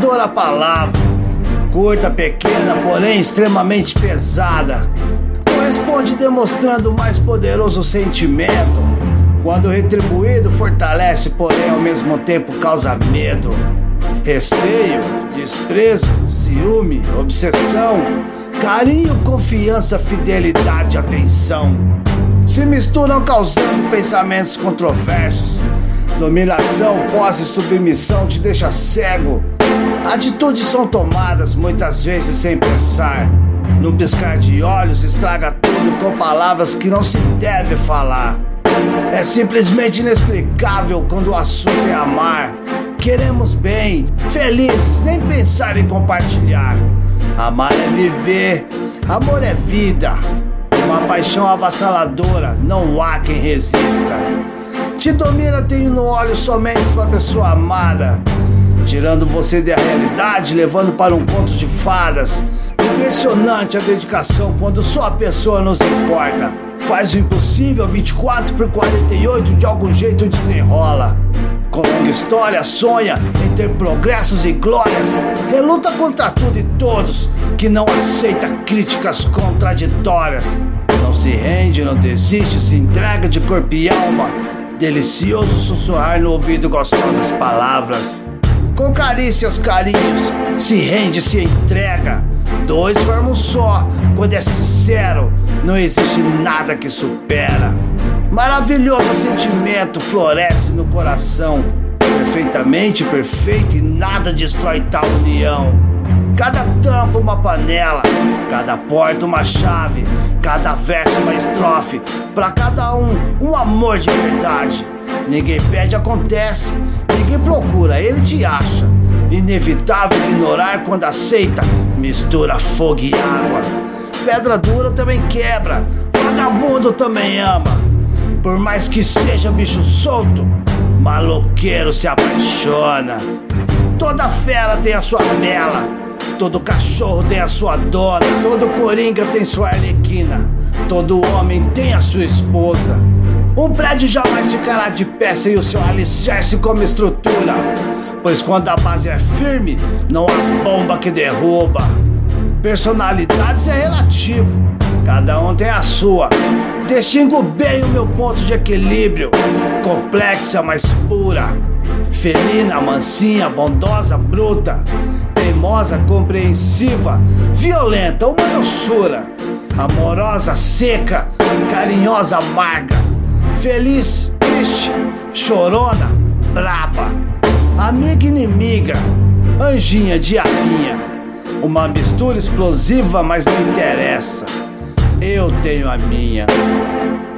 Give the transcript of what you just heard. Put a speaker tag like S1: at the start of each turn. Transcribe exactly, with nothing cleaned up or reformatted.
S1: assustadora palavra, curta, pequena, porém extremamente pesada, corresponde demonstrando o mais poderoso sentimento. Quando retribuído, fortalece, porém ao mesmo tempo causa medo, receio, desprezo, ciúme, obsessão, carinho, confiança, fidelidade, atenção. Se misturam causando pensamentos controversos. Dominação, posse e submissão te deixa cego. Atitudes são tomadas muitas vezes sem pensar. Num piscar de olhos estraga tudo com palavras que não se deve falar. É simplesmente inexplicável quando o assunto é amar. Queremos bem, felizes, nem pensar em compartilhar. Amar é viver, amor é vida. Uma paixão avassaladora, não há quem resista. Te domina, tenho no olho somente pra pessoa amada, tirando você da realidade, levando para um conto de fadas. Impressionante a dedicação quando só a pessoa nos importa. Faz o impossível, vinte e quatro por quarenta e oito de algum jeito desenrola. Com longa história, sonha em ter progressos e glórias. Reluta contra tudo e todos que não aceita críticas contraditórias. Não se rende, não desiste, se entrega de corpo e alma. Delicioso sussurrar no ouvido gostosas palavras. Com carícias, carinhos, se rende, se entrega. Dois formam um só, quando é sincero, não existe nada que supera. Maravilhoso sentimento floresce no coração, perfeitamente perfeito e nada destrói tal união. Cada tampa uma panela, cada porta uma chave, cada verso uma estrofe, pra cada um, um amor de verdade. Ninguém pede, acontece, ninguém procura, ele te acha. Inevitável ignorar quando aceita, mistura fogo e água. Pedra dura também quebra, vagabundo também ama. Por mais que seja bicho solto, maloqueiro se apaixona. Toda fera tem a sua bela, todo cachorro tem a sua dona, todo coringa tem sua arlequina, todo homem tem a sua esposa. Um prédio jamais ficará de pé sem o seu alicerce como estrutura, pois quando a base é firme, não há bomba que derruba. Personalidades é relativo, cada um tem a sua. Distingo bem o meu ponto de equilíbrio, complexa, mas pura. Felina, mansinha, bondosa, bruta, teimosa, compreensiva, violenta, uma doçura. Amorosa, seca, carinhosa, amarga. Feliz, triste, chorona, braba. Amiga, inimiga, anjinha, diabinha. Uma mistura explosiva, mas não interessa. Eu tenho a minha.